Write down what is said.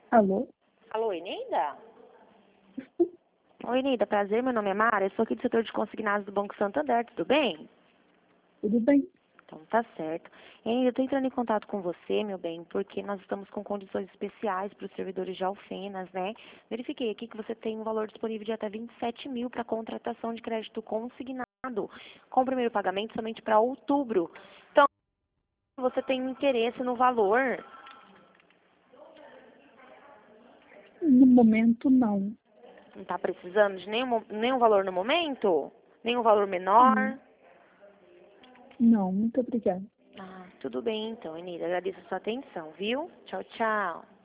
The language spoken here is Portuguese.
Alô? Alô, Eneida? Oi, Eneida, prazer, meu nome é Mara, eu sou aqui do setor de consignados do Banco Santander, tudo bem? Tudo bem? Então tá certo. Eneida, eu tô entrando em contato com você, meu bem, porque nós estamos com condições especiais para os servidores de Alfenas, né? Verifiquei aqui que você tem um valor disponível de até 27 mil para contratação de crédito consignado, com o primeiro pagamento somente para outubro. Então, você tem um interesse no valor? No momento, não. Não está precisando de nenhum valor no momento? Nenhum valor menor? Hum, Não, muito obrigada. Ah, tudo bem então, Enida. Agradeço a sua atenção, viu? Tchau, tchau.